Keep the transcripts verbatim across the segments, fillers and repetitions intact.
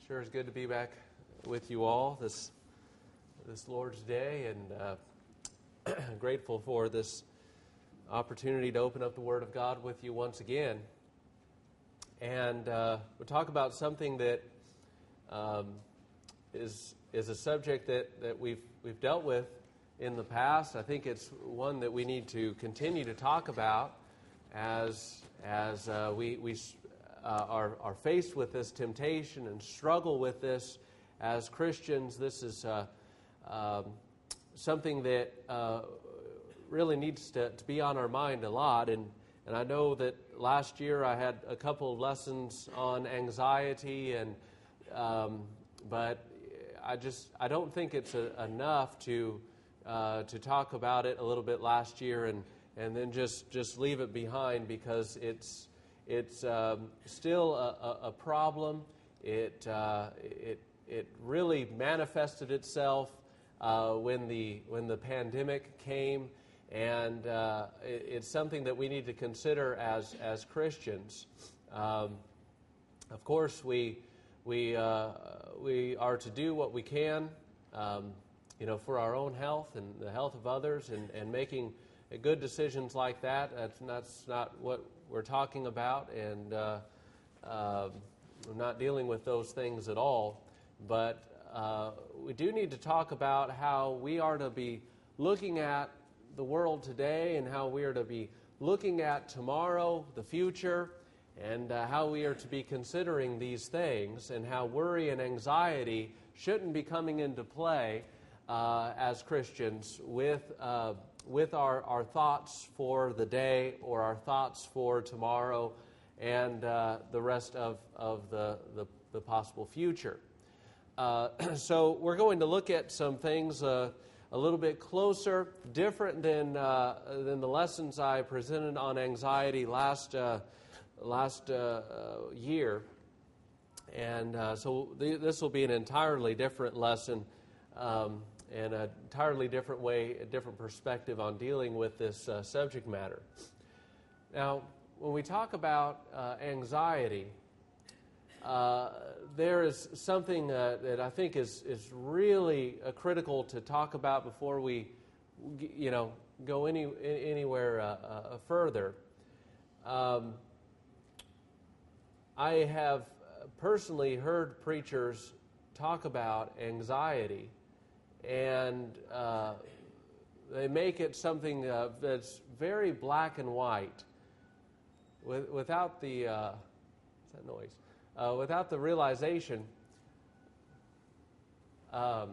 Sure is good to be back with you all this this Lord's Day, and uh, grateful for this opportunity to open up the Word of God with you once again. And uh, we'll talk about something that um, is is a subject that, that we've we've dealt with in the past. I think it's one that we need to continue to talk about as as uh, we we. Uh, are, are faced with this temptation and struggle with this as Christians. This is uh, um, something that uh, really needs to, to be on our mind a lot. And, and I know that last year I had a couple of lessons on anxiety, and um, but I just I don't think it's a, enough to uh, to talk about it a little bit last year and and then just, just leave it behind, because it's It's um, still a, a problem. It uh, it it really manifested itself uh, when the when the pandemic came, and uh, it, it's something that we need to consider as as Christians. Um, of course, we we uh, we are to do what we can, um, you know, for our own health and the health of others, and, and making good decisions like that. That's, that's not what we're talking about, and uh, uh, we're not dealing with those things at all. But uh, we do need to talk about how we are to be looking at the world today, and how we are to be looking at tomorrow, the future, and uh, how we are to be considering these things, and how worry and anxiety shouldn't be coming into play uh, as Christians with uh, with our, our thoughts for the day, or our thoughts for tomorrow, and uh, the rest of, of the, the, the possible future. Uh, so we're going to look at some things uh, a little bit closer, different than uh, than the lessons I presented on anxiety last, uh, last uh, year. And uh, so th- this will be an entirely different lesson, um, and an entirely different way, a different perspective on dealing with this uh, subject matter. Now, when we talk about uh, anxiety, uh, there is something uh, that I think is is really uh, critical to talk about before we, you know, go any anywhere uh, uh, further. Um, I have personally heard preachers talk about anxiety, and uh, they make it something uh, that's very black and white, with, without the uh, what's that noise? Uh, without the realization, um,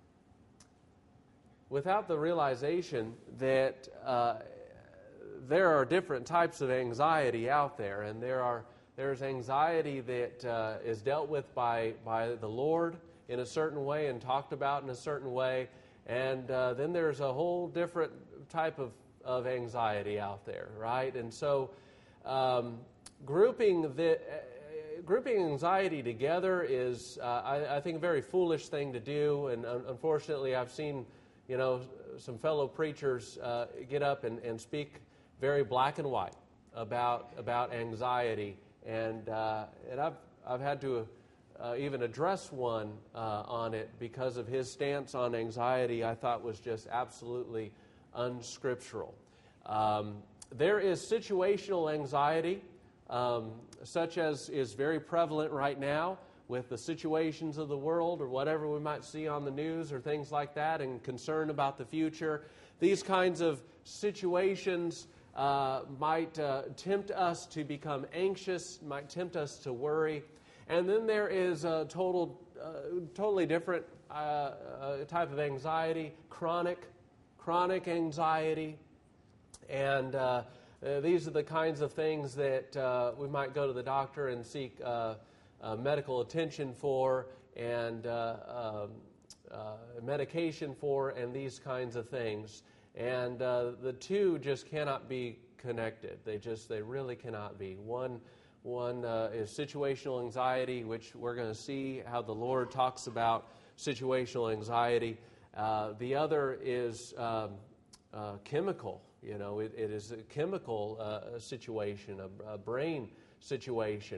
without the realization that uh, there are different types of anxiety out there, and there are there's anxiety that uh, is dealt with by by the Lord in a certain way and talked about in a certain way, and uh, then there's a whole different type of, of anxiety out there, right? And so um, grouping the uh, grouping anxiety together is, uh, I, I think, a very foolish thing to do, and un- unfortunately I've seen, you know, some fellow preachers uh, get up and, and speak very black and white about about anxiety, and uh, and I've I've had to Uh, even address one uh, on it because of his stance on anxiety. I thought was just absolutely unscriptural. Um, there is situational anxiety, um, such as is very prevalent right now with the situations of the world, or whatever we might see on the news or things like that, and concern about the future. These kinds of situations uh, might uh, tempt us to become anxious, might tempt us to worry. And then there is a total, uh, totally different uh, uh, type of anxiety, chronic, chronic anxiety. And uh, uh, these are the kinds of things that uh, we might go to the doctor and seek uh, uh, medical attention for, and uh, um, uh, medication for, and these kinds of things. And uh, the two just cannot be connected. They just, they really cannot be. One One uh, is situational anxiety, which we're going to see how the Lord talks about situational anxiety. Uh, the other is um, uh, chemical. You know, it, it is a chemical uh, situation, a, a brain situation.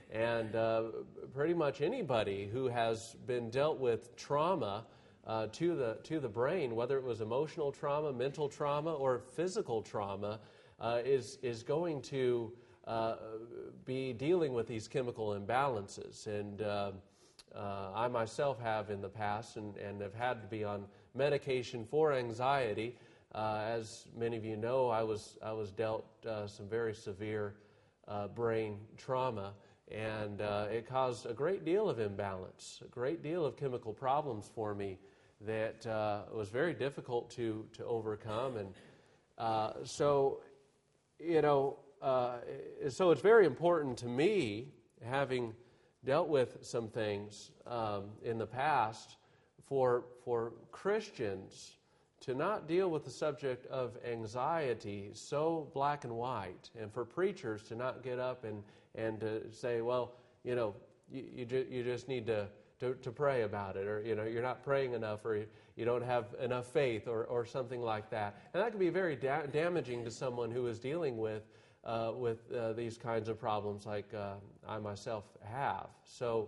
And uh, pretty much anybody who has been dealt with trauma uh, to the to the brain, whether it was emotional trauma, mental trauma, or physical trauma, uh, is is going to uh, be dealing with these chemical imbalances. And uh, uh, I myself have in the past, and, and have had to be on medication for anxiety. Uh, as many of you know, I was I was dealt uh, some very severe uh, brain trauma. And uh, it caused a great deal of imbalance, a great deal of chemical problems for me that uh, was very difficult to, to overcome. And uh, so, you know, uh, so it's very important to me, having dealt with some things um, in the past, for for Christians to not deal with the subject of anxiety so black and white, and for preachers to not get up and and to say, well, you know, you you, ju- you just need to, to to pray about it, or, you know, you're not praying enough, or you, you don't have enough faith, or, or something like that. And that can be very da- damaging to someone who is dealing with uh, with uh, these kinds of problems, like uh, I myself have. So,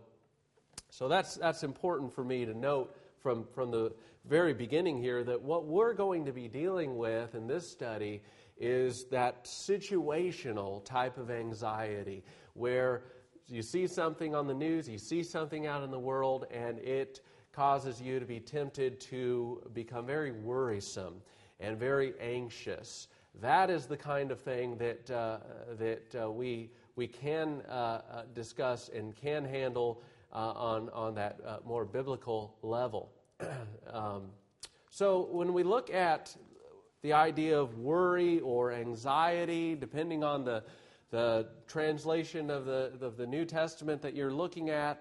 so that's that's important for me to note from from the very beginning here, that what we're going to be dealing with in this study is that situational type of anxiety, where you see something on the news, you see something out in the world, and it causes you to be tempted to become very worrisome and very anxious. That is the kind of thing that uh, that uh, we we can uh, uh, discuss and can handle uh, on on that uh, more biblical level. um, so when we look at the idea of worry or anxiety, depending on the the translation of the of the New Testament that you're looking at,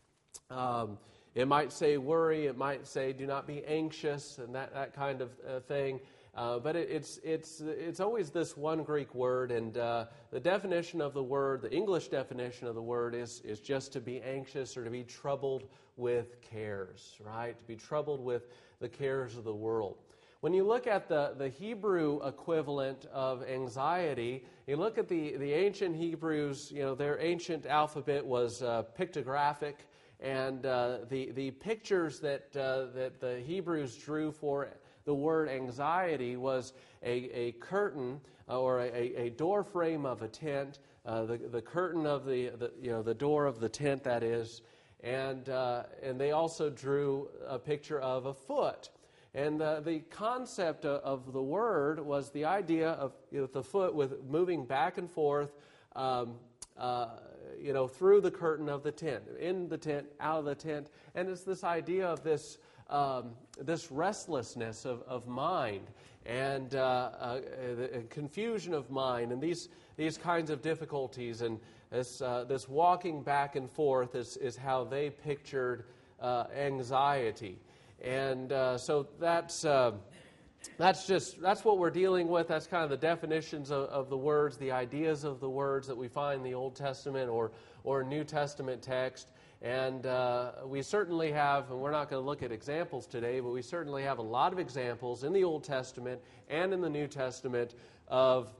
um, it might say worry, it might say do not be anxious, and that, that kind of uh, thing. Uh, but it, it's it's it's always this one Greek word, and uh, the definition of the word, the English definition of the word, is is just to be anxious or to be troubled with cares, right? To be troubled with the cares of the world. When you look at the, the Hebrew equivalent of anxiety, you look at the, the ancient Hebrews, you know, their ancient alphabet was uh, pictographic, and uh, the the pictures that uh, that the Hebrews drew for the word anxiety was a, a curtain uh, or a, a door frame of a tent, uh, the the curtain of the, the you know the door of the tent, that is, and uh, and they also drew a picture of a foot. And the, the concept of, of the word was the idea of, you know, the foot with moving back and forth, um, uh, you know, through the curtain of the tent, in the tent, out of the tent, and it's this idea of this um, this restlessness of, of mind and uh, uh, the confusion of mind, and these these kinds of difficulties, and this uh, this walking back and forth is is how they pictured uh, anxiety. And uh, so that's uh, that's just that's what we're dealing with. That's kind of the definitions of, of the words, the ideas of the words that we find in the Old Testament or or New Testament text. And uh, we certainly have, and we're not going to look at examples today, but we certainly have a lot of examples in the Old Testament and in the New Testament of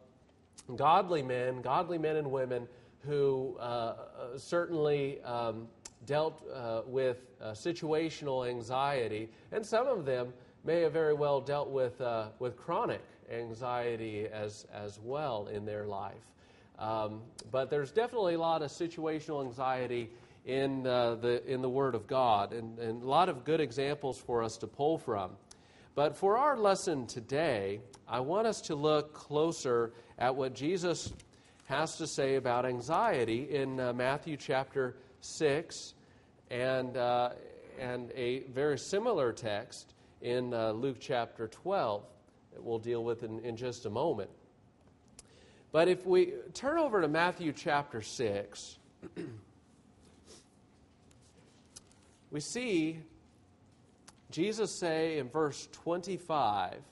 godly men, godly men and women who uh, certainly Um, dealt uh, with uh, situational anxiety, and some of them may have very well dealt with uh, with chronic anxiety as as well in their life. Um, but there's definitely a lot of situational anxiety in uh, the in the Word of God, and, and a lot of good examples for us to pull from. But for our lesson today, I want us to look closer at what Jesus has to say about anxiety in uh, Matthew chapter six, and uh, and a very similar text in uh, Luke chapter twelve that we'll deal with in, in just a moment. But if we turn over to Matthew chapter six, we see Jesus say in verse twenty-five,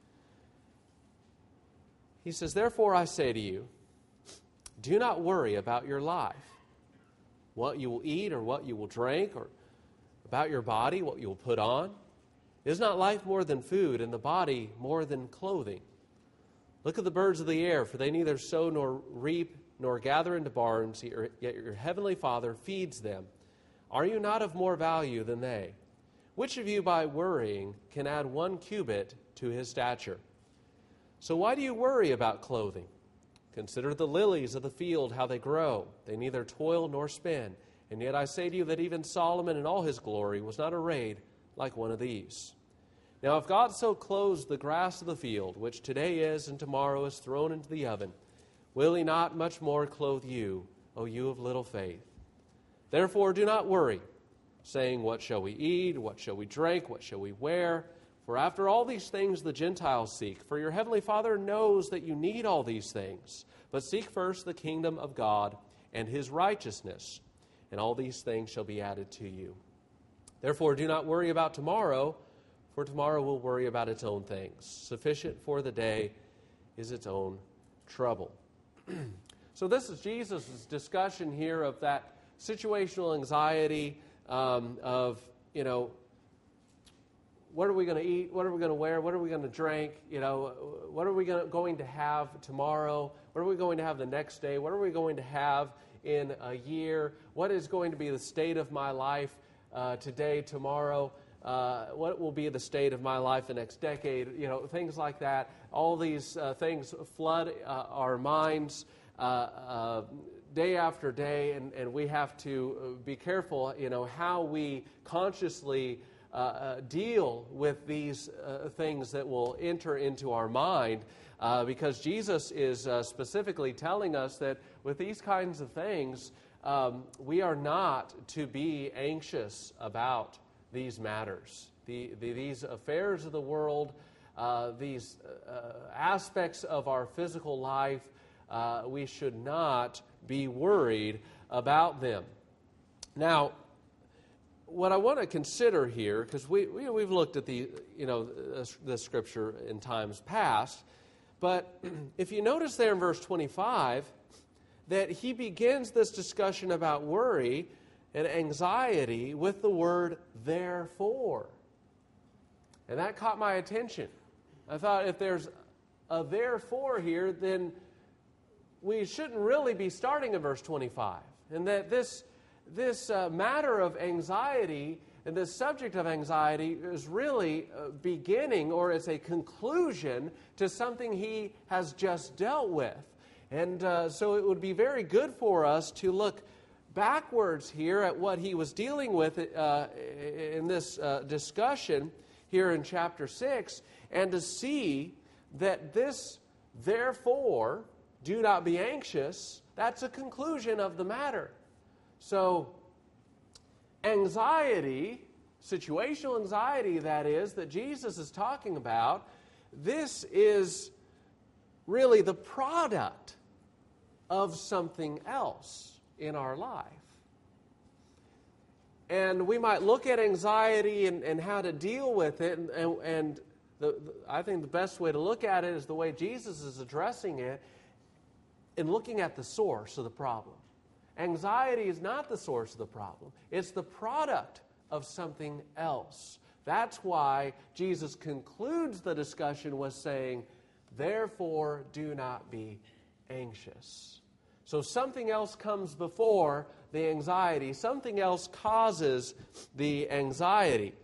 he says, "Therefore I say to you, do not worry about your life, what you will eat or what you will drink, or about your body, what you will put on. Is not life more than food, and the body more than clothing? Look at the birds of the air, for they neither sow nor reap nor gather into barns, yet your heavenly Father feeds them. Are you not of more value than they? Which of you by worrying can add one cubit to his stature? So why do you worry about clothing? Consider the lilies of the field, how they grow. They neither toil nor spin. And yet I say to you that even Solomon in all his glory was not arrayed like one of these. Now if God so clothes the grass of the field, which today is and tomorrow is thrown into the oven, will he not much more clothe you, O you of little faith? Therefore do not worry, saying, what shall we eat? What shall we drink? What shall we wear? For after all these things the Gentiles seek. For your heavenly Father knows that you need all these things. But seek first the kingdom of God and his righteousness, and all these things shall be added to you. Therefore do not worry about tomorrow, for tomorrow will worry about its own things. Sufficient for the day is its own trouble. So this is Jesus' discussion here of that situational anxiety um, of, you know, what are we going to eat? What are we going to wear? What are we going to drink? You know, what are we gonna, going to have tomorrow? What are we going to have the next day? What are we going to have in a year? What is going to be the state of my life uh, today, tomorrow? Uh, what will be the state of my life the next decade? You know, things like that. All these uh, things flood uh, our minds uh, uh, day after day, and, and we have to be careful, you know, how we consciously uh, uh, deal with these uh, things that will enter into our mind, uh, because Jesus is uh, specifically telling us that with these kinds of things, um, we are not to be anxious about these matters. The, the, these affairs of the world, uh, these uh, aspects of our physical life, uh, we should not be worried about them. Now, what I want to consider here, because we, we, we've looked at the, you know, the scripture in times past, but if you notice there in verse twenty-five, that he begins this discussion about worry and anxiety with the word therefore. And that caught my attention. I thought if there's a therefore here, then we shouldn't really be starting in verse twenty-five. And that this, this uh, matter of anxiety and this subject of anxiety is really uh, beginning, or it's a conclusion to something he has just dealt with. And uh, so it would be very good for us to look backwards here at what he was dealing with uh, in this uh, discussion here in chapter six, and to see that this, therefore, do not be anxious, that's a conclusion of the matter. So, anxiety, situational anxiety, that is, that Jesus is talking about, this is really the product of something else in our life. And we might look at anxiety and, and how to deal with it, and, and, and the, the, I think the best way to look at it is the way Jesus is addressing it, in looking at the source of the problem. Anxiety is not the source of the problem. It's the product of something else. That's why Jesus concludes the discussion with saying, therefore do not be anxious. So something else comes before the anxiety. Something else causes the anxiety.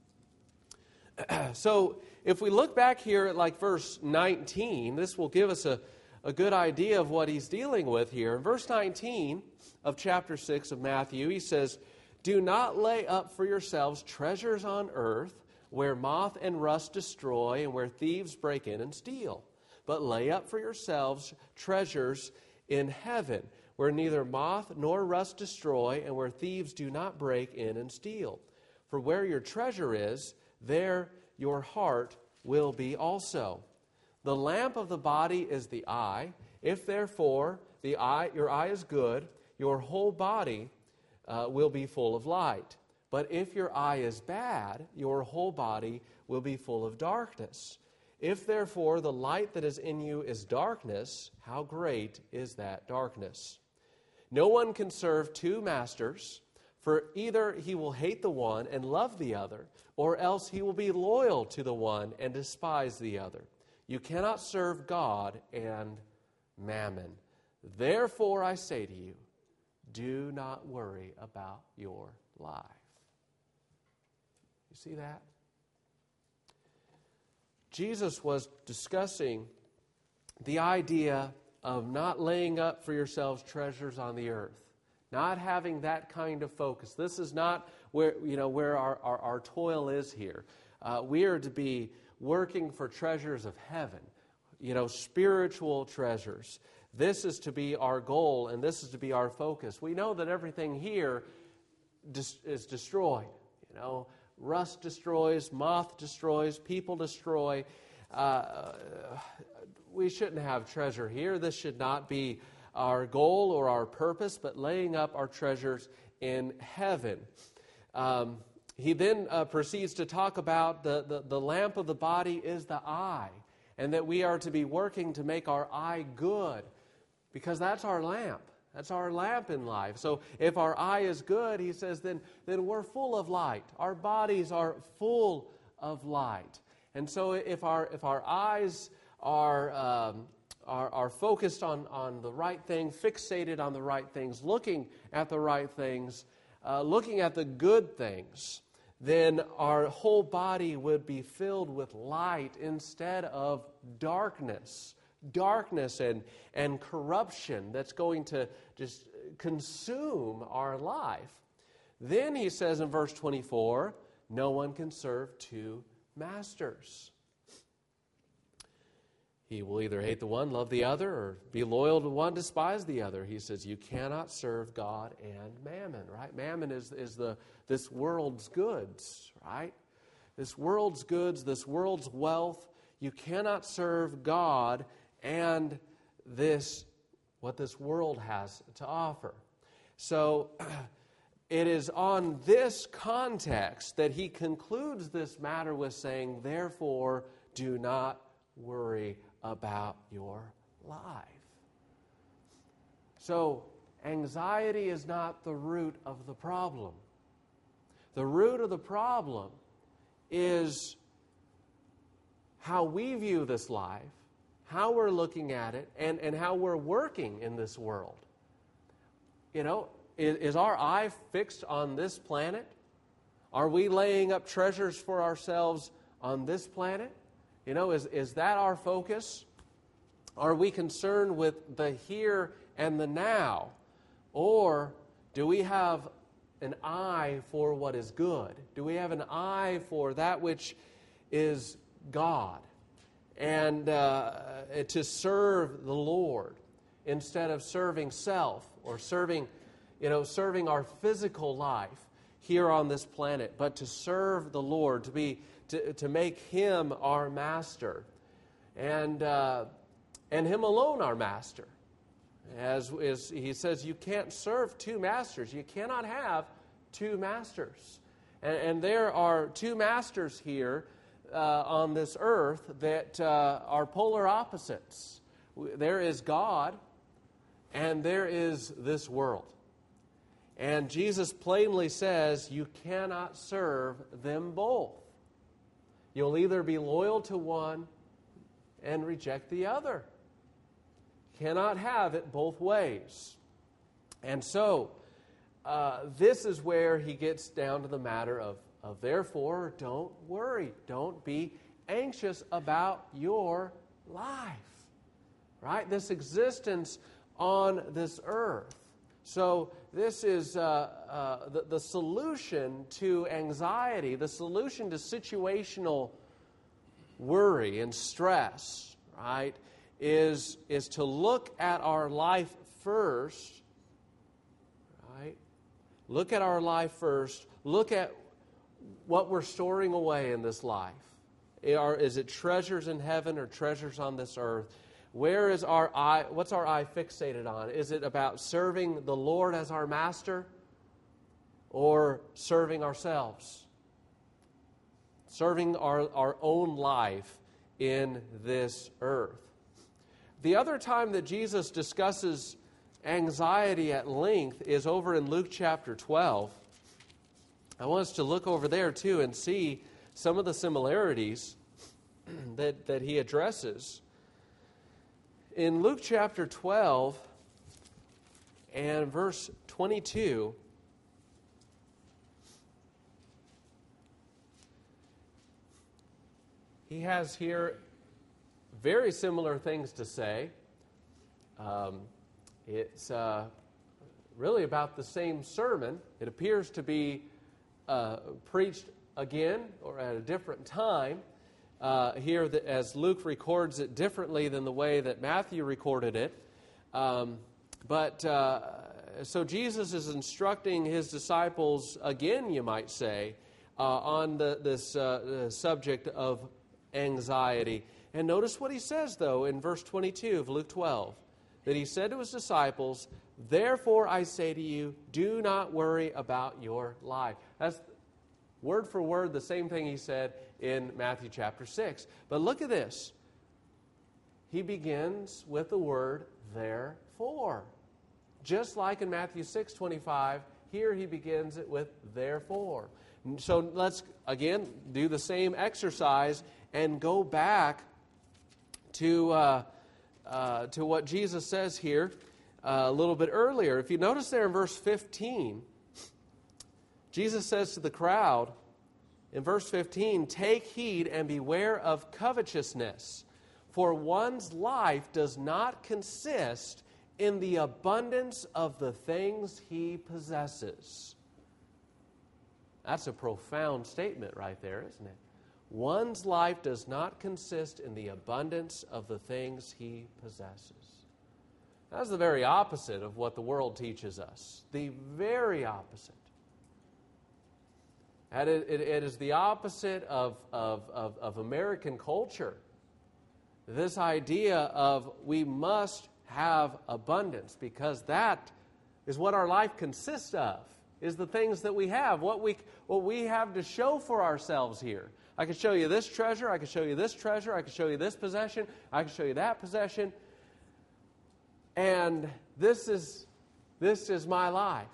So if we look back here at like verse nineteen, this will give us a, a good idea of what he's dealing with here. In verse nineteen of chapter six of Matthew, he says, do not lay up for yourselves treasures on earth, where moth and rust destroy and where thieves break in and steal. But lay up for yourselves treasures in heaven, where neither moth nor rust destroy, and where thieves do not break in and steal. For where your treasure is, there your heart will be also. The lamp of the body is the eye. If therefore the eye, your eye is good, your whole body uh, will be full of light. But if your eye is bad, your whole body will be full of darkness. If therefore the light that is in you is darkness, how great is that darkness? No one can serve two masters, for either he will hate the one and love the other, or else he will be loyal to the one and despise the other. You cannot serve God and mammon. Therefore I say to you, do not worry about your life. You see that? Jesus was discussing the idea of not laying up for yourselves treasures on the earth, not having that kind of focus. This is not where, you know, where our, our, our toil is here. Uh, we are to be working for treasures of heaven, you know, spiritual treasures. This is to be our goal, and this is to be our focus. We know that everything here dis- is destroyed. You know, rust destroys, moth destroys, people destroy. Uh, we shouldn't have treasure here. This should not be our goal or our purpose, but laying up our treasures in heaven. Um, he then uh, proceeds to talk about the, the, the lamp of the body is the eye, and that we are to be working to make our eye good, because that's our lamp. That's our lamp in life. So if our eye is good, he says, then, then we're full of light. Our bodies are full of light. And so if our if our eyes are um, are, are focused on, on the right thing, fixated on the right things, looking at the right things, uh, looking at the good things, then our whole body would be filled with light instead of darkness. Darkness and, and corruption that's going to just consume our life. Then he says in verse twenty-four, no one can serve two masters. He will either hate the one, love the other, or be loyal to one, despise the other. He says you cannot serve God and mammon, right? Mammon is, is the this world's goods, right? This world's goods, this world's wealth. You cannot serve God and this, what this world has to offer. So it is on this context that he concludes this matter with saying, therefore, do not worry about your life. So anxiety is not the root of the problem. The root of the problem is how we view this life, how we're looking at it, and, and how we're working in this world. You know, is, is our eye fixed on this planet? Are we laying up treasures for ourselves on this planet? You know, is, is that our focus? Are we concerned with the here and the now? Or do we have an eye for what is good? Do we have an eye for that which is God? And uh, to serve the Lord instead of serving self or serving, you know, serving our physical life here on this planet, but to serve the Lord, to be to, to make Him our master, and uh, and Him alone our master. As, as he says, you can't serve two masters. You cannot have two masters, and, and there are two masters here. Uh, on this earth that uh, are polar opposites. There is God, and there is this world. And Jesus plainly says you cannot serve them both. You'll either be loyal to one and reject the other. Cannot have it both ways. And so, uh, this is where he gets down to the matter of Of therefore, don't worry. Don't be anxious about your life. Right? This existence on this earth. So this is uh, uh, the, the solution to anxiety, the solution to situational worry and stress, right, is, is to look at our life first, right? Look at our life first. Look at what we're storing away in this life. Is it treasures in heaven or treasures on this earth? Where is our eye? What's our eye fixated on? Is it about serving the Lord as our master or serving ourselves? Serving our, our own life in this earth. The other time that Jesus discusses anxiety at length is over in Luke chapter twelve. I want us to look over there too and see some of the similarities that, that he addresses. In Luke chapter twelve, and verse twenty-two, he has here very similar things to say. Um, it's uh, really about the same sermon. It appears to be uh, preached again or at a different time. Uh, here, that as Luke records it differently than the way that Matthew recorded it. Um, but uh, so Jesus is instructing his disciples again, you might say, uh, on the, this uh, subject of anxiety. And notice what he says, though, in verse twenty-two of Luke twelve, that he said to his disciples, "Therefore I say to you, do not worry about your life." That's word for word the same thing he said in Matthew chapter six. But look at this. He begins with the word therefore. Just like in Matthew six twenty-five, here he begins it with therefore. So let's, again, do the same exercise and go back to, uh, uh, to what Jesus says here uh, a little bit earlier. If you notice there in verse fifteen, Jesus says to the crowd, in verse fifteen, "Take heed and beware of covetousness, for one's life does not consist in the abundance of the things he possesses." That's a profound statement right there, isn't it? One's life does not consist in the abundance of the things he possesses. That's the very opposite of what the world teaches us. The very opposite. And it, it, it is the opposite of, of, of, of American culture. This idea of we must have abundance, because that is what our life consists of, is the things that we have, what we, what we have to show for ourselves here. I can show you this treasure, I can show you this treasure, I can show you this possession, I can show you that possession, and this is, this is my life.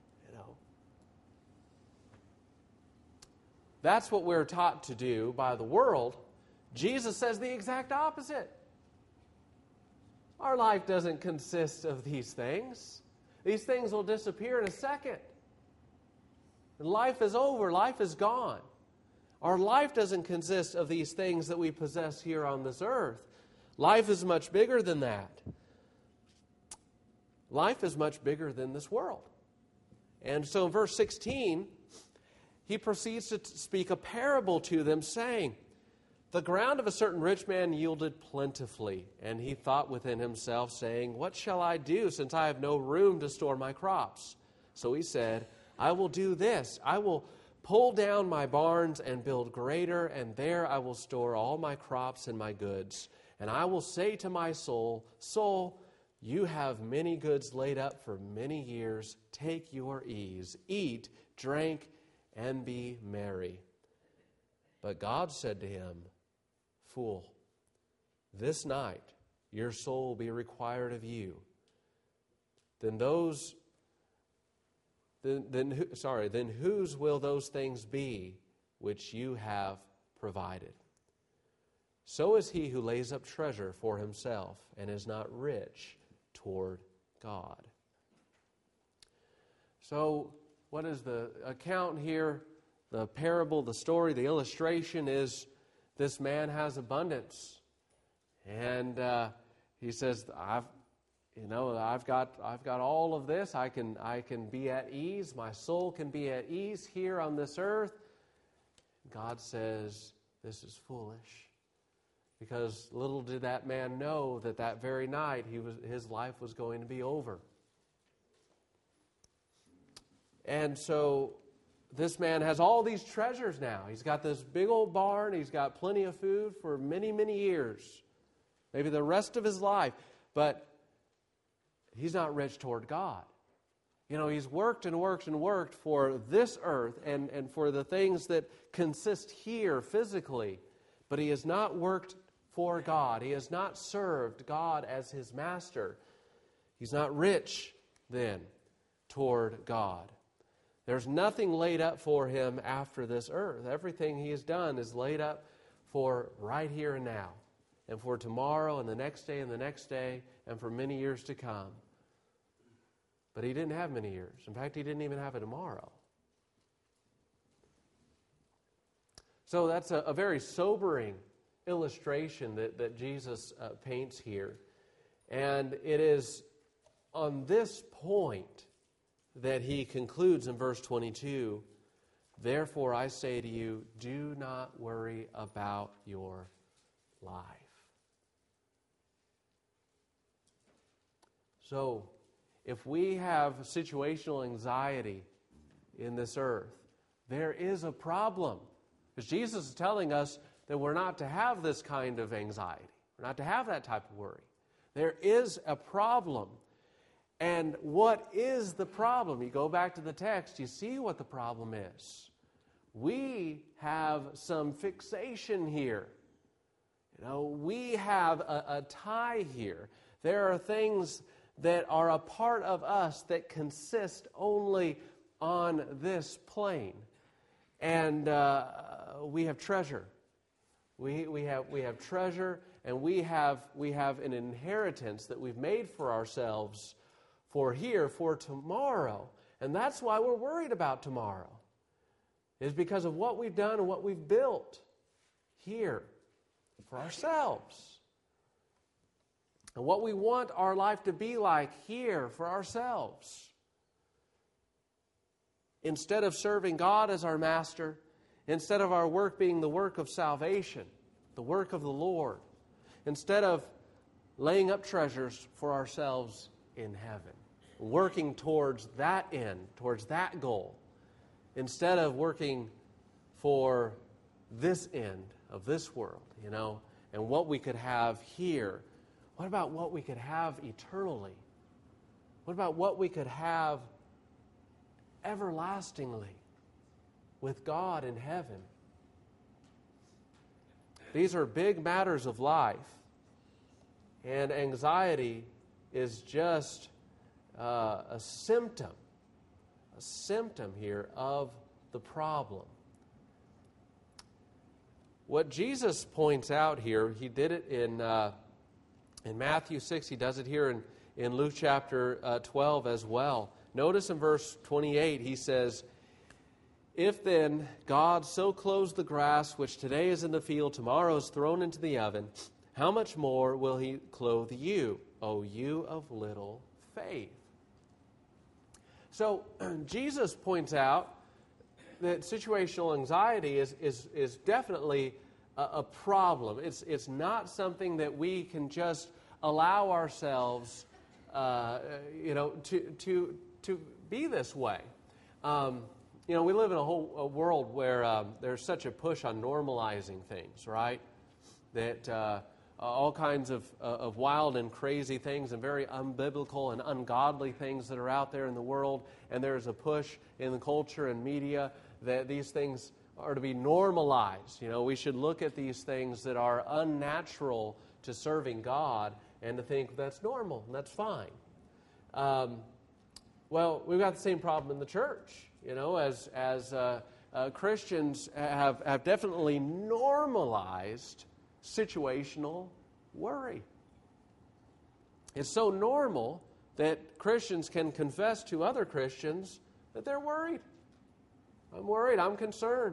That's what we're taught to do by the world. Jesus says the exact opposite. Our life doesn't consist of these things. These things will disappear in a second. Life is over. Life is gone. Our life doesn't consist of these things that we possess here on this earth. Life is much bigger than that. Life is much bigger than this world. And so in verse sixteen, he proceeds to speak a parable to them, saying, "The ground of a certain rich man yielded plentifully, and he thought within himself, saying, What shall I do, since I have no room to store my crops? So he said, I will do this. I will pull down my barns and build greater, and there I will store all my crops and my goods. And I will say to my soul, Soul, you have many goods laid up for many years. Take your ease, eat, drink, and be merry. But God said to him, Fool, this night your soul will be required of you. Then those, then, then sorry, then whose will those things be which you have provided? So is he who lays up treasure for himself and is not rich toward God." So, what is the account here? The parable, the story, the illustration is this man has abundance, and uh, he says, "I've, you know, I've got, I've got all of this. I can, I can be at ease. My soul can be at ease here on this earth." God says, "This is foolish," because little did that man know that that very night he was, his life was going to be over. And so this man has all these treasures now. He's got this big old barn. He's got plenty of food for many, many years, maybe the rest of his life. But he's not rich toward God. You know, he's worked and worked and worked for this earth and, and for the things that consist here physically. But he has not worked for God. He has not served God as his master. He's not rich then toward God. There's nothing laid up for him after this earth. Everything he has done is laid up for right here and now, and for tomorrow and the next day and the next day, and for many years to come. But he didn't have many years. In fact, he didn't even have a tomorrow. So that's a, a very sobering illustration that, that Jesus uh, paints here. And it is on this point that he concludes in verse twenty-two, "Therefore I say to you, do not worry about your life." So, if we have situational anxiety in this earth, there is a problem. Because Jesus is telling us that we're not to have this kind of anxiety. We're not to have that type of worry. There is a problem. And what is the problem? You go back to the text, you see what the problem is. We have some fixation here. You know, we have a, a tie here. There are things that are a part of us that consist only on this plane. And uh, we have treasure. We, we have we have treasure, and we have we have an inheritance that we've made for ourselves for here, for tomorrow. And that's why we're worried about tomorrow, is because of what we've done and what we've built here for ourselves. And what we want our life to be like here for ourselves. Instead of serving God as our master, instead of our work being the work of salvation, the work of the Lord, instead of laying up treasures for ourselves in heaven, working towards that end, towards that goal, instead of working for this end of this world, you know, and what we could have here. What about what we could have eternally? What about what we could have everlastingly with God in heaven? These are big matters of life, and anxiety is just uh, a symptom, a symptom here of the problem. What Jesus points out here, he did it in uh, in Matthew six, he does it here in, in Luke chapter uh, twelve as well. Notice in verse twenty-eight, he says, "If then God so clothes the grass, which today is in the field, tomorrow is thrown into the oven, how much more will he clothe you, O you of little faith?" So Jesus points out that situational anxiety is, is, is definitely a, a problem. It's, it's not something that we can just allow ourselves uh, you know, to, to, to be this way. Um, you know, we live in a whole a world where um, there's such a push on normalizing things, right? That uh, all kinds of, uh, of wild and crazy things and very unbiblical and ungodly things that are out there in the world. And there's a push in the culture and media that these things are to be normalized. You know, we should look at these things that are unnatural to serving God and to think that's normal and that's fine. Um, well, we've got the same problem in the church. You know, as as uh, uh, Christians have, have definitely normalized situational worry. It's so normal that Christians can confess to other Christians that they're worried. I'm worried, I'm concerned.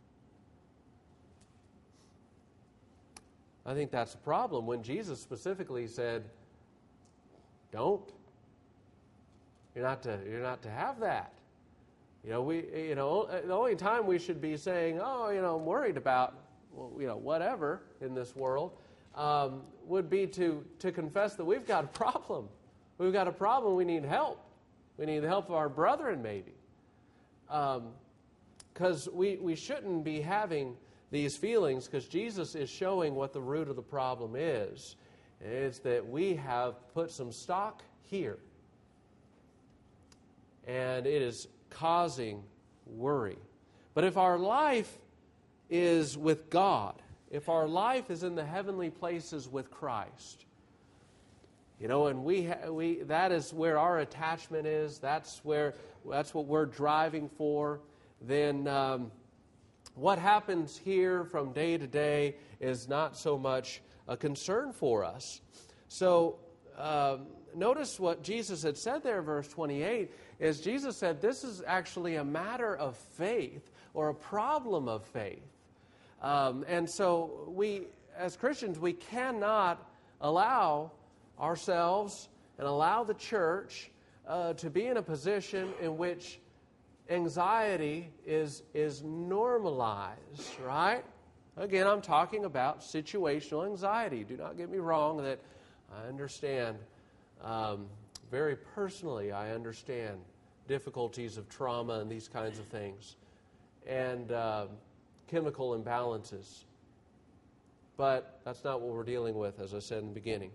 I think that's a problem when Jesus specifically said, don't. You're not to, you're not to have that. You know, we, you know, the only time we should be saying, oh, you know, I'm worried about, well, you know, whatever in this world, um, would be to, to confess that we've got a problem. We've got a problem. We need help. We need the help of our brethren, maybe. Because um, we, we shouldn't be having these feelings, because Jesus is showing what the root of the problem is. It's that we have put some stock here. And it is causing worry. But if our life is with God, if our life is in the heavenly places with Christ, you know, and we ha- we that is where our attachment is. That's where that's what we're driving for. Then um, what happens here from day to day is not so much a concern for us. So um, notice what Jesus had said there in verse twenty-eight, is Jesus said this is actually a matter of faith or a problem of faith. Um, and so we, as Christians, we cannot allow ourselves and allow the church uh, to be in a position in which anxiety is, is normalized, right? Again, I'm talking about situational anxiety. Do not get me wrong that I understand, um, very personally, I understand difficulties of trauma and these kinds of things, and uh, chemical imbalances. But that's not what we're dealing with, as I said in the beginning.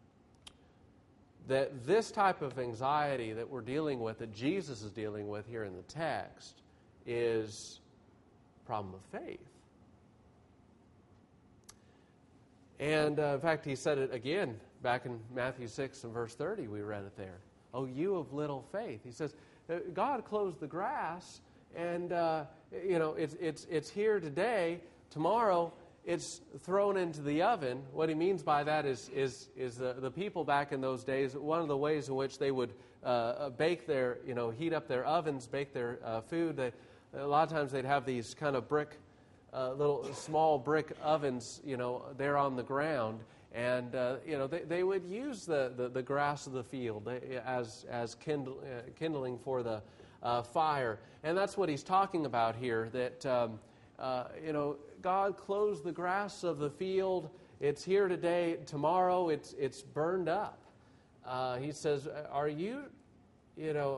That this type of anxiety that we're dealing with, that Jesus is dealing with here in the text, is a problem of faith. And uh, in fact, he said it again back in Matthew six and verse thirty. We read it there. Oh, you of little faith. He says, God clothes the grass, and uh, you know it's it's it's here today. Tomorrow, it's thrown into the oven. What he means by that is is is the, the people back in those days. One of the ways in which they would uh, bake their, you know, heat up their ovens, bake their uh, food. They, a lot of times they'd have these kind of brick. Uh, little small brick ovens, you know, there on the ground, and uh, you know they, they would use the, the, the grass of the field as as kindle, uh, kindling for the uh, fire, and that's what he's talking about here. That um, uh, you know God clothes the grass of the field. It's here today. Tomorrow, it's it's burned up. Uh, he says, "Are you, you know?"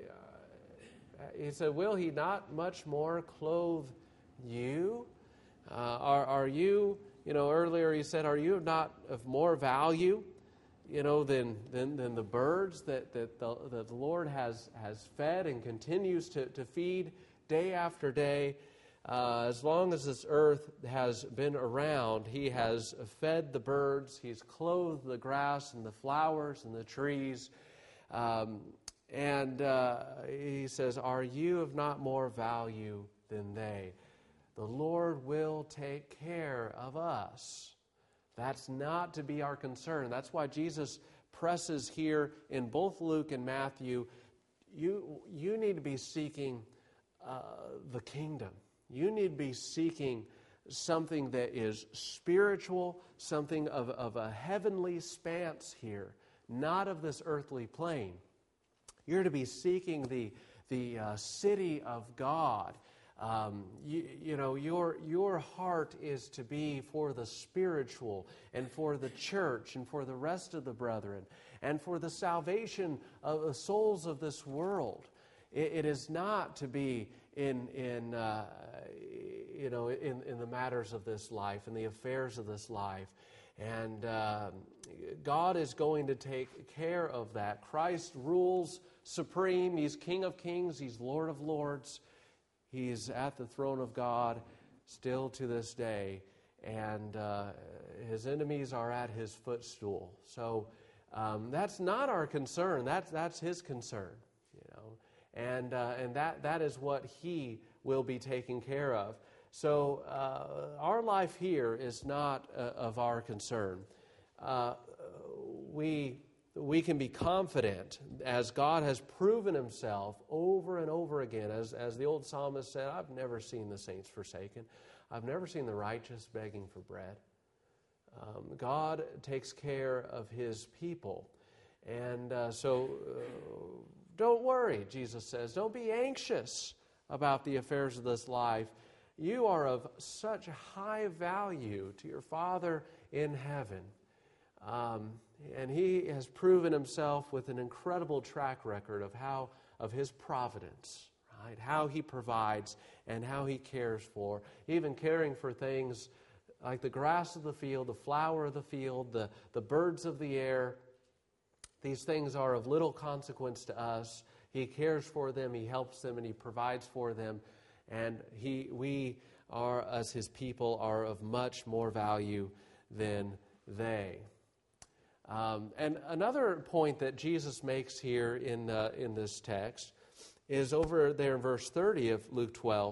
Uh, he said, "Will He not much more clothe you? Uh, are are you, you know, earlier he said, are you not of more value, you know, than than, than the birds that, that, the, that the Lord has, has fed and continues to, to feed day after day? Uh, as long as this earth has been around, He has fed the birds, He's clothed the grass and the flowers and the trees. Um, and uh, he says, are you of not more value than they? The Lord will take care of us. That's not to be our concern. That's why Jesus presses here in both Luke and Matthew, you, you need to be seeking uh, the kingdom. You need to be seeking something that is spiritual, something of, of a heavenly span here, not of this earthly plane. You're to be seeking the, the uh, city of God. Um, you, you know, your your heart is to be for the spiritual and for the church and for the rest of the brethren and for the salvation of the souls of this world. It, it is not to be in in uh, you know in, in the matters of this life, in the affairs of this life. And uh, God is going to take care of that. Christ rules supreme. He's King of kings. He's Lord of lords. He's at the throne of God still to this day, and uh, His enemies are at His footstool. So um, that's not our concern. That's that's His concern, you know, and uh, and that that is what He will be taking care of. So uh, our life here is not uh, of our concern. Uh, we. We can be confident, as God has proven Himself over and over again. As, as the old psalmist said, I've never seen the saints forsaken. I've never seen the righteous begging for bread. Um, God takes care of His people. And uh, so uh, don't worry, Jesus says. Don't be anxious about the affairs of this life. You are of such high value to your Father in heaven. Um, and He has proven Himself with an incredible track record of how of His providence, right? How He provides and how He cares for, even caring for things like the grass of the field, the flower of the field, the, the birds of the air. These things are of little consequence to us. He cares for them, He helps them, and He provides for them. And he, we are, as His people, are of much more value than they. Um, and another point that Jesus makes here in uh, in this text is over there in verse thirty of Luke twelve.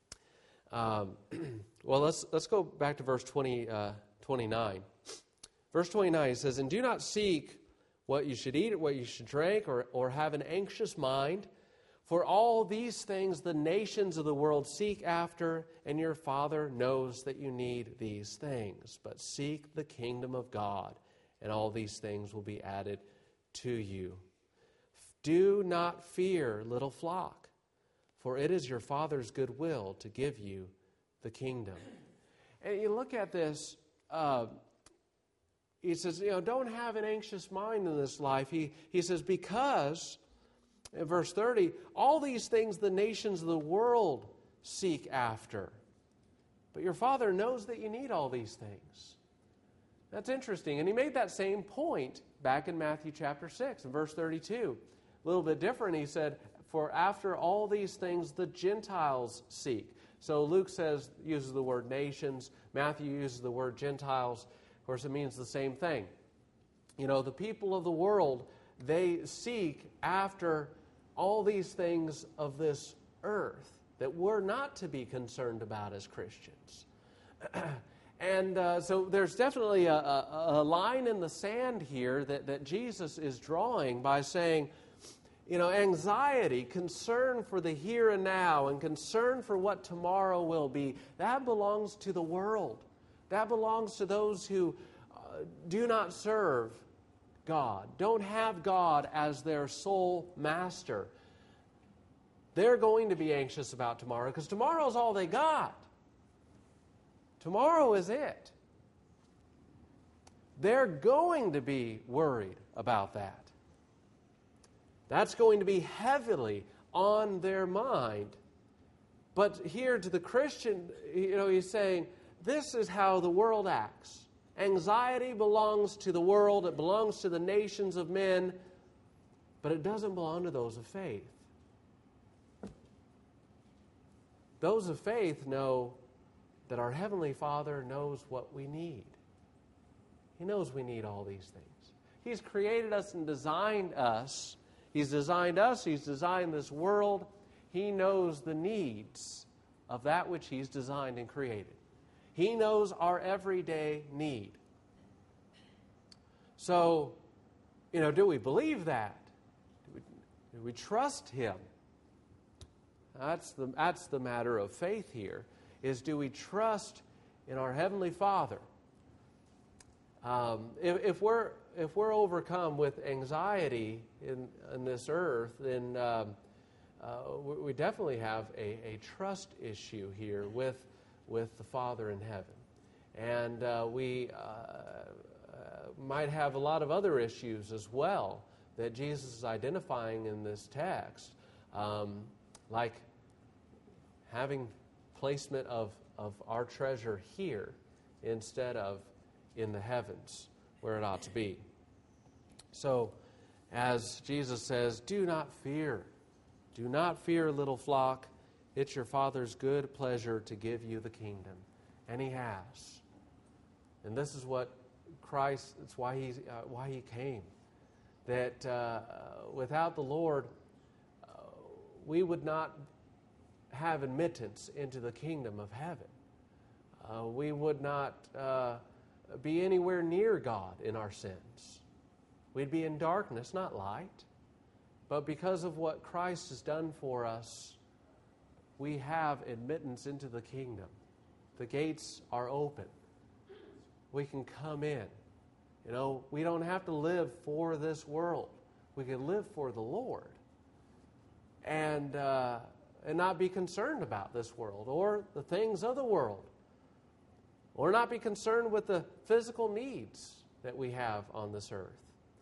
Um, well, let's let's go back to verse twenty, uh, twenty-nine. Verse twenty-nine, he says, "And do not seek what you should eat or what you should drink, or, or have an anxious mind. For all these things the nations of the world seek after, and your Father knows that you need these things. But seek the kingdom of God, and all these things will be added to you. Do not fear, little flock, for it is your Father's good will to give you the kingdom." And you look at this, uh, he says, you know, don't have an anxious mind in this life. He, he says, because, in verse thirty, all these things the nations of the world seek after. But your Father knows that you need all these things. That's interesting. And he made that same point back in Matthew chapter six, in verse thirty-two. A little bit different. He said, "For after all these things the Gentiles seek." So Luke says, uses the word nations. Matthew uses the word Gentiles. Of course, it means the same thing. You know, the people of the world, they seek after all these things of this earth that we're not to be concerned about as Christians. And uh, so there's definitely a, a, a line in the sand here that, that Jesus is drawing by saying, you know, anxiety, concern for the here and now, and concern for what tomorrow will be, that belongs to the world. That belongs to those who uh, do not serve God, don't have God as their sole master. They're going to be anxious about tomorrow because tomorrow's all they got. Tomorrow is it. They're going to be worried about that. That's going to be heavily on their mind. But here to the Christian, you know, he's saying, this is how the world acts. Anxiety belongs to the world. It belongs to the nations of men. But it doesn't belong to those of faith. Those of faith know that our Heavenly Father knows what we need. He knows we need all these things. He's created us and designed us. He's designed us. He's designed this world. He knows the needs of that which He's designed and created. He knows our everyday need. So, you know, do we believe that? Do we, do we trust Him? That's the, that's the matter of faith here, is do we trust in our Heavenly Father? Um, if, if we're if we're overcome with anxiety in, in this earth, then um, uh, we, we definitely have a, a trust issue here with with the Father in heaven, and uh, we uh, uh, might have a lot of other issues as well that Jesus is identifying in this text, um, like having placement of of our treasure here instead of in the heavens, where it ought to be. So, as Jesus says, do not fear. Do not fear, little flock. It's your Father's good pleasure to give you the kingdom. And He has. And this is what Christ, it's why He, uh, why he came. That uh, without the Lord, uh, we would not have admittance into the kingdom of heaven. Uh, we would not Uh, be anywhere near God in our sins. We'd be in darkness, not light. But because of what Christ has done for us, we have admittance into the kingdom. The gates are open. We can come in. You know, we don't have to live for this world. We can live for the Lord. And, uh, and not be concerned about this world or the things of the world. Or not be concerned with the physical needs that we have on this earth.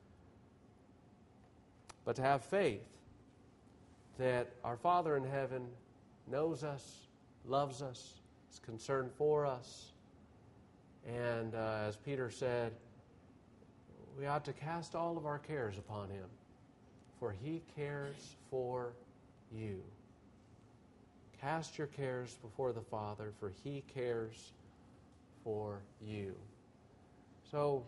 But to have faith that our Father in heaven knows us, loves us, is concerned for us. And uh, as Peter said, we ought to cast all of our cares upon Him, for He cares for you. Cast your cares before the Father, for He cares for you. So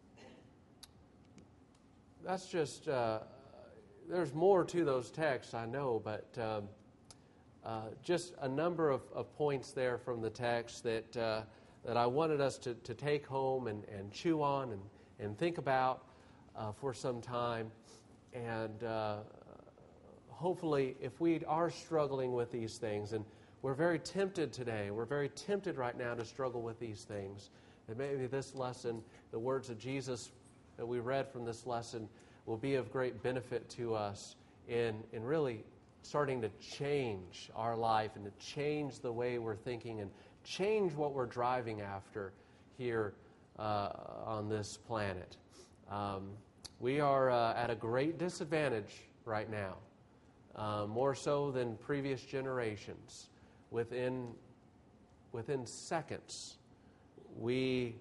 that's just, uh, there's more to those texts, I know, but um, uh, just a number of, of points there from the text that uh, that I wanted us to, to take home and, and chew on and, and think about uh, for some time. And uh, hopefully, if we are struggling with these things, and we're very tempted today, we're very tempted right now to struggle with these things, and maybe this lesson, the words of Jesus that we read from this lesson, will be of great benefit to us in, in really starting to change our life and to change the way we're thinking and change what we're driving after here uh, on this planet. Um, we are uh, at a great disadvantage right now, uh, more so than previous generations. Within, within seconds, we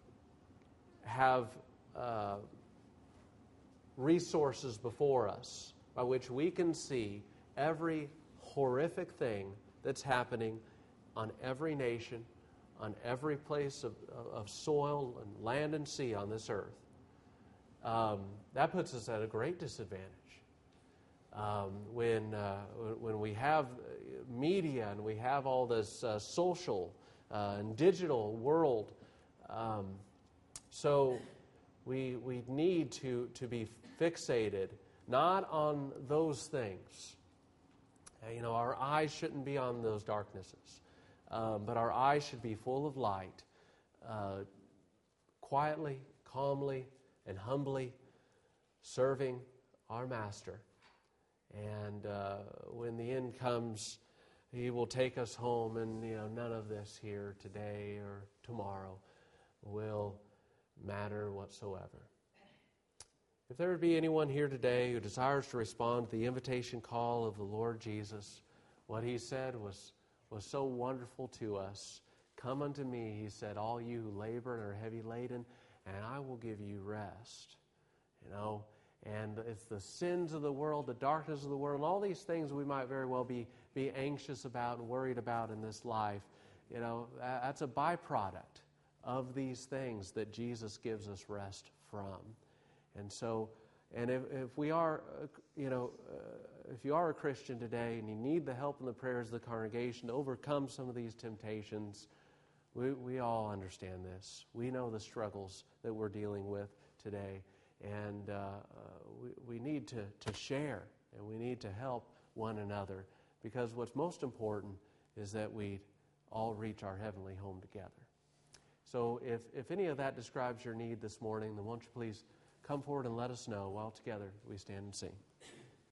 have uh, resources before us by which we can see every horrific thing that's happening on every nation, on every place of, of soil and land and sea on this earth. Um, that puts us at a great disadvantage. Um, when uh, when we have media and we have all this uh, social uh, and digital world, um, so we we need to to be fixated not on those things. Uh, you know, our eyes shouldn't be on those darknesses, um, but our eyes should be full of light, uh, quietly, calmly, and humbly serving our Master. And uh, when the end comes, He will take us home, and you know none of this here today or tomorrow will matter whatsoever. If there would be anyone here today who desires to respond to the invitation call of the Lord Jesus, what He said was, was so wonderful to us. Come unto me, He said, all you who labor and are heavy laden, and I will give you rest. You know, and it's the sins of the world, the darkness of the world, and all these things we might very well be, be anxious about and worried about in this life. You know, that's a byproduct of these things that Jesus gives us rest from. And so, and if, if we are, uh, you know, uh, if you are a Christian today and you need the help and the prayers of the congregation to overcome some of these temptations, we, we all understand this. We know the struggles that we're dealing with today. And uh, uh, we, we need to, to share, and we need to help one another, because what's most important is that we all reach our heavenly home together. So if, if any of that describes your need this morning, then won't you please come forward and let us know while together we stand and sing.